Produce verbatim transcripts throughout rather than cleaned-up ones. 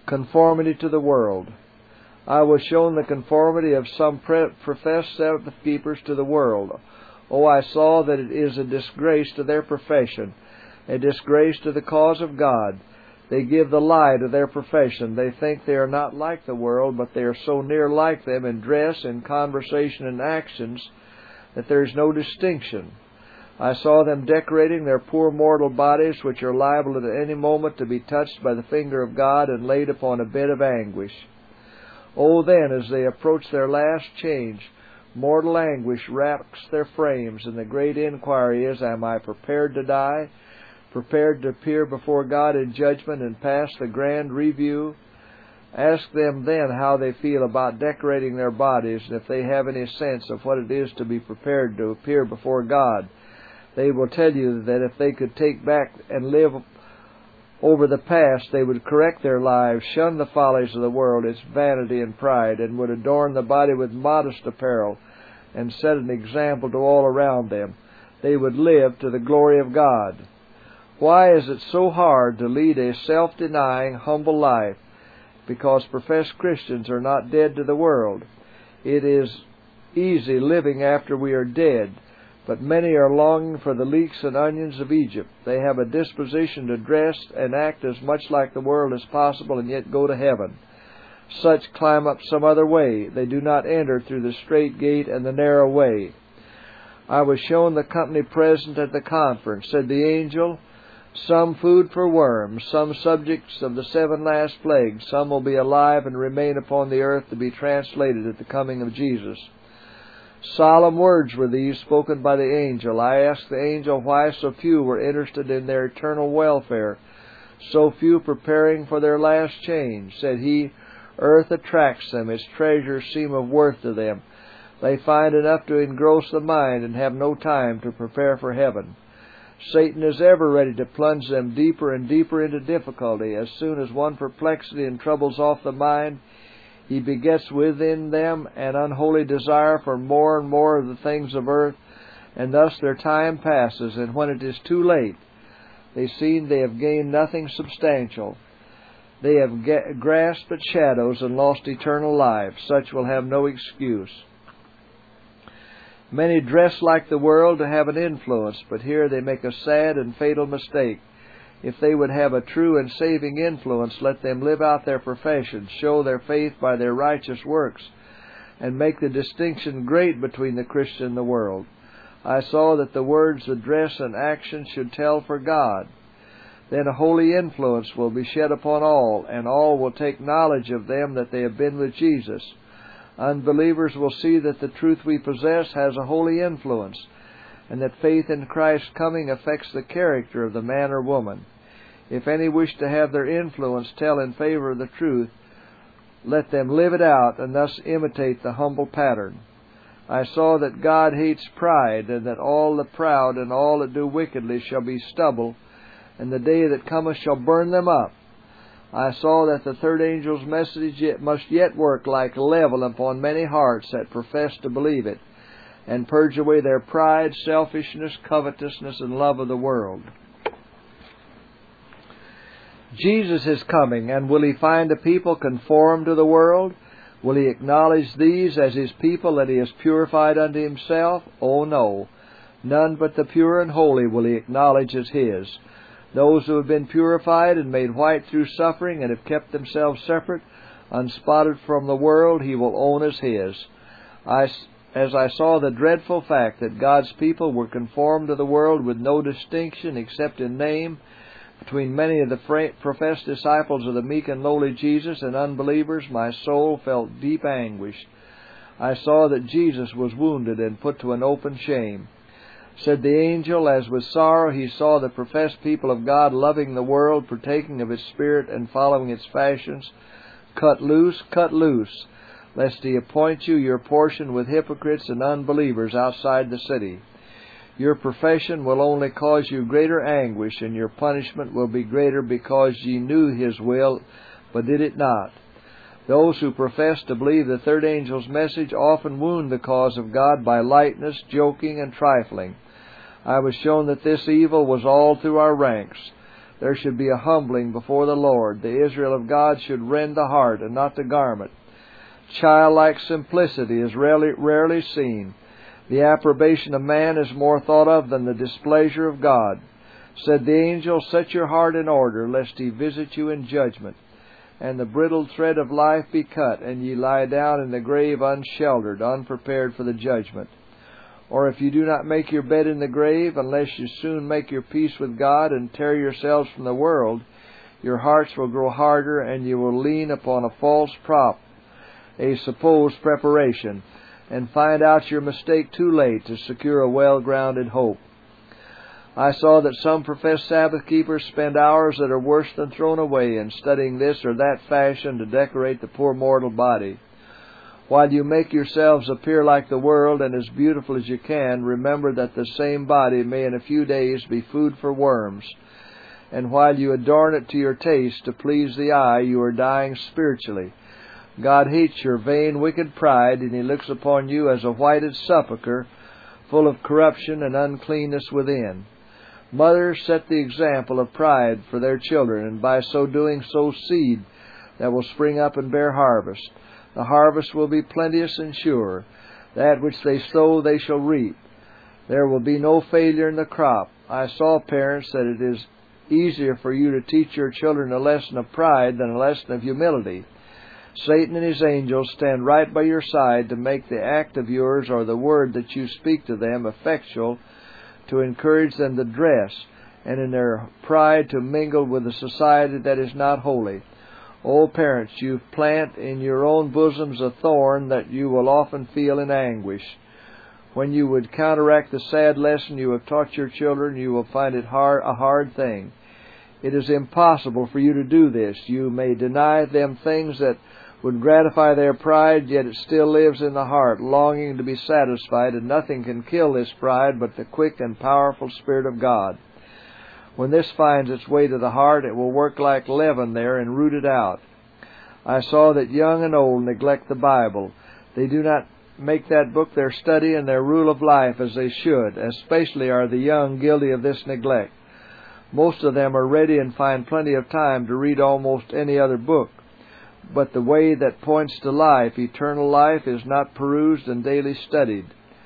Conformity to the world. I was shown the conformity of some pre- professed Sabbath keepers to the world. Oh, I saw that it is a disgrace to their profession, a disgrace to the cause of God. They give the lie to their profession. They think they are not like the world, but they are so near like them in dress, in conversation, and actions that there is no distinction. I saw them decorating their poor mortal bodies, which are liable at any moment to be touched by the finger of God and laid upon a bed of anguish. Oh, then, as they approach their last change, mortal anguish racks their frames, and the great inquiry is, am I prepared to die, prepared to appear before God in judgment and pass the grand review? Ask them then how they feel about decorating their bodies, and if they have any sense of what it is to be prepared to appear before God. They will tell you that if they could take back and live over the past, they would correct their lives, shun the follies of the world, its vanity and pride, and would adorn the body with modest apparel, and set an example to all around them. They would live to the glory of God. Why is it so hard to lead a self-denying, humble life? Because professed Christians are not dead to the world. It is easy living after we are dead, but many are longing for the leeks and onions of Egypt. They have a disposition to dress and act as much like the world as possible and yet go to heaven. Such climb up some other way. They do not enter through the straight gate and the narrow way. I was shown the company present at the conference. Said the angel, some food for worms, some subjects of the seven last plagues, some will be alive and remain upon the earth to be translated at the coming of Jesus. Solemn words were these spoken by the angel. I asked the angel why so few were interested in their eternal welfare, so few preparing for their last change. Said he, earth attracts them, its treasures seem of worth to them. They find enough to engross the mind and have no time to prepare for heaven. Satan is ever ready to plunge them deeper and deeper into difficulty. As soon as one perplexity and troubles off the mind, he begets within them an unholy desire for more and more of the things of earth, and thus their time passes, and when it is too late, they see they have gained nothing substantial. They have get, grasped at shadows and lost eternal life. Such will have no excuse. Many dress like the world to have an influence, but here they make a sad and fatal mistake. If they would have a true and saving influence, let them live out their profession, show their faith by their righteous works, and make the distinction great between the Christian and the world. I saw that the words of dress and action should tell for God. Then a holy influence will be shed upon all, and all will take knowledge of them that they have been with Jesus. Unbelievers will see that the truth we possess has a holy influence, and that faith in Christ's coming affects the character of the man or woman. If any wish to have their influence tell in favor of the truth, let them live it out and thus imitate the humble pattern. I saw that God hates pride, and that all the proud and all that do wickedly shall be stubble, and the day that cometh shall burn them up. I saw that the third angel's message yet must yet work like leaven upon many hearts that profess to believe it, and purge away their pride, selfishness, covetousness, and love of the world. Jesus is coming, and will He find a people conformed to the world? Will He acknowledge these as His people that He has purified unto Himself? Oh, no. None but the pure and holy will He acknowledge as His. Those who have been purified and made white through suffering and have kept themselves separate, unspotted from the world, He will own as His. I, as I saw the dreadful fact that God's people were conformed to the world with no distinction except in name between many of the professed disciples of the meek and lowly Jesus and unbelievers, my soul felt deep anguish. I saw that Jesus was wounded and put to an open shame. Said the angel, as with sorrow he saw the professed people of God loving the world, partaking of its spirit and following its fashions, cut loose, cut loose, lest He appoint you your portion with hypocrites and unbelievers outside the city. Your profession will only cause you greater anguish, and your punishment will be greater because ye knew His will, but did it not. Those who profess to believe the third angel's message often wound the cause of God by lightness, joking, and trifling. I was shown that this evil was all through our ranks. there should be a humbling before the Lord. The Israel of God should rend the heart and not the garment. Childlike simplicity is rarely, rarely seen. The approbation of man is more thought of than the displeasure of God. Said the angel, set your heart in order, lest he visit you in judgment, and the brittle thread of life be cut, and ye lie down in the grave unsheltered, unprepared for the judgment. Or if you do not make your bed in the grave, unless you soon make your peace with God and tear yourselves from the world, your hearts will grow harder, and you will lean upon a false prop, a supposed preparation, and find out your mistake too late to secure a well-grounded hope. I saw that some professed Sabbath keepers spend hours that are worse than thrown away in studying this or that fashion to decorate the poor mortal body. While you make yourselves appear like the world and as beautiful as you can, remember that the same body may in a few days be food for worms. And while you adorn it to your taste to please the eye, you are dying spiritually. God hates your vain, wicked pride, and He looks upon you as a whited sepulchre, full of corruption and uncleanness within. Mothers set the example of pride for their children, and by so doing sow seed that will spring up and bear harvest. The harvest will be plenteous and sure. That which they sow they shall reap. There will be no failure in the crop. I saw, parents, that it is easier for you to teach your children a lesson of pride than a lesson of humility. Satan and his angels stand right by your side to make the act of yours or the word that you speak to them effectual, to encourage them to dress, and in their pride to mingle with a society that is not holy. O parents, you plant in your own bosoms a thorn that you will often feel in anguish. When you would counteract the sad lesson you have taught your children, you will find it hard, a hard thing. It is impossible for you to do this. You may deny them things that would gratify their pride, yet it still lives in the heart, longing to be satisfied, and nothing can kill this pride but the quick and powerful Spirit of God. When this finds its way to the heart, it will work like leaven there and root it out. I saw that young and old neglect the Bible. They do not make that book their study and their rule of life as they should. Especially are the young guilty of this neglect. Most of them are ready and find plenty of time to read almost any other book. But the way that points to life, eternal life, is not perused and daily studied.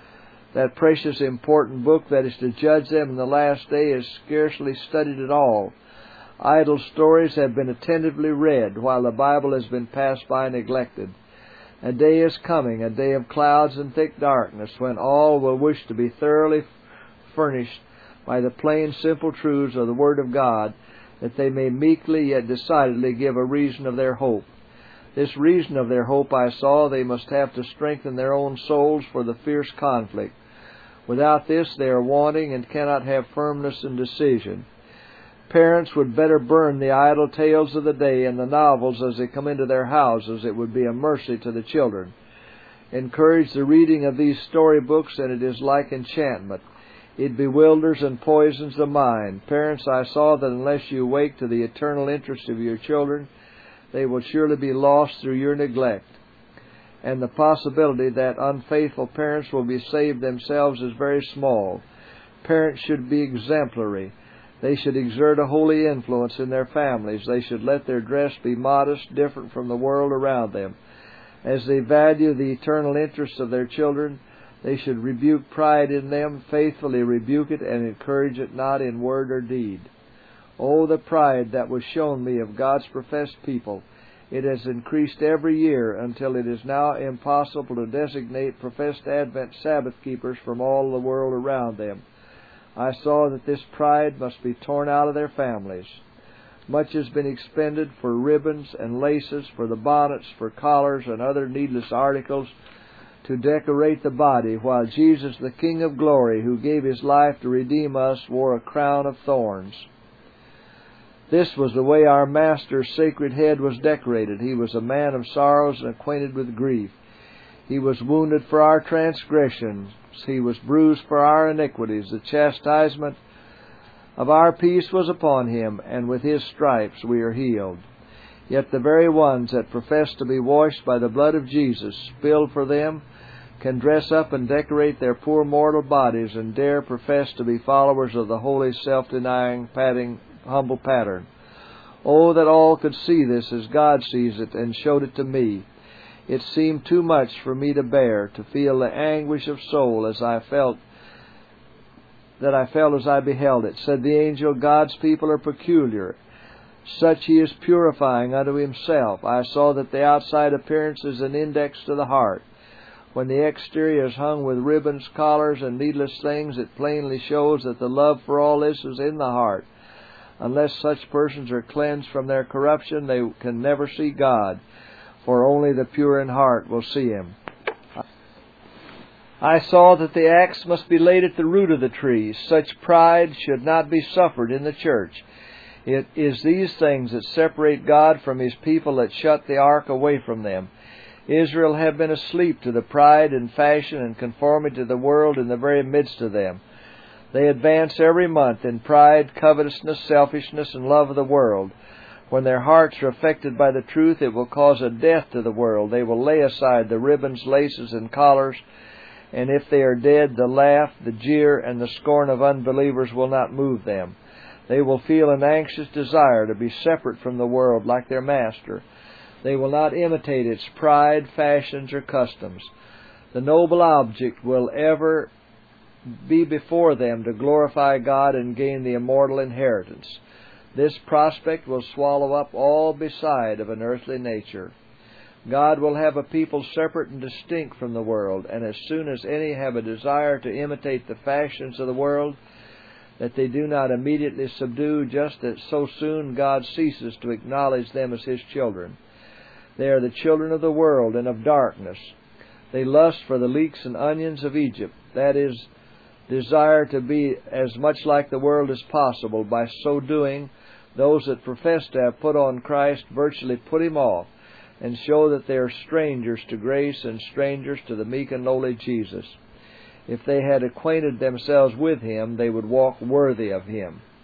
That precious, important book that is to judge them in the last day is scarcely studied at all. Idle stories have been attentively read, while the Bible has been passed by neglected. A day is coming, a day of clouds and thick darkness, when all will wish to be thoroughly furnished by the plain, simple truths of the Word of God, that they may meekly yet decidedly give a reason of their hope. This reason of their hope I saw they must have to strengthen their own souls for the fierce conflict. Without this they are wanting and cannot have firmness and decision. Parents would better burn the idle tales of the day and the novels as they come into their houses. It would be a mercy to the children. Encourage the reading of these storybooks, and it is like enchantment. It bewilders and poisons the mind. Parents, I saw that unless you awake to the eternal interest of your children, they will surely be lost through your neglect. And the possibility that unfaithful parents will be saved themselves is very small. Parents should be exemplary. They should exert a holy influence in their families. They should let their dress be modest, different from the world around them. As they value the eternal interests of their children, they should rebuke pride in them, faithfully rebuke it, and encourage it not in word or deed. Oh, the pride that was shown me of God's professed people! It has increased every year until it is now impossible to designate professed Advent Sabbath keepers from all the world around them. I saw that this pride must be torn out of their families. Much has been expended for ribbons and laces, for the bonnets, for collars, and other needless articles to decorate the body, while Jesus, the King of glory, who gave His life to redeem us, wore a crown of thorns. This was the way our Master's sacred head was decorated. He was a man of sorrows and acquainted with grief. He was wounded for our transgressions. He was bruised for our iniquities. The chastisement of our peace was upon Him, and with His stripes we are healed. Yet the very ones that profess to be washed by the blood of Jesus, spilled for them, can dress up and decorate their poor mortal bodies and dare profess to be followers of the holy, self-denying humble pattern. Oh, that all could see this as God sees it and showed it to me. It seemed too much for me to bear, to feel the anguish of soul as I felt that I felt as I beheld it. Said the angel, God's people are peculiar. Such He is purifying unto Himself. I saw that the outside appearance is an index to the heart. When the exterior is hung with ribbons, collars, and needless things, it plainly shows that the love for all this is in the heart. Unless such persons are cleansed from their corruption, they can never see God, for only the pure in heart will see Him. I saw that the axe must be laid at the root of the tree. Such pride should not be suffered in the church. It is these things that separate God from His people, that shut the ark away from them. Israel have been asleep to the pride and fashion and conformity to the world in the very midst of them. They advance every month in pride, covetousness, selfishness, and love of the world. When their hearts are affected by the truth, it will cause a death to the world. They will lay aside the ribbons, laces, and collars, and if they are dead, the laugh, the jeer, and the scorn of unbelievers will not move them. They will feel an anxious desire to be separate from the world like their master. They will not imitate its pride, fashions, or customs. The noble object will ever be before them to glorify God and gain the immortal inheritance. This prospect will swallow up all beside of an earthly nature. God will have a people separate and distinct from the world, and as soon as any have a desire to imitate the fashions of the world, that they do not immediately subdue, just as so soon God ceases to acknowledge them as His children. They are the children of the world and of darkness. They lust for the leeks and onions of Egypt, that is, desire to be as much like the world as possible. By so doing, those that profess to have put on Christ virtually put Him off, and show that they are strangers to grace and strangers to the meek and lowly Jesus. If they had acquainted themselves with Him, they would walk worthy of Him.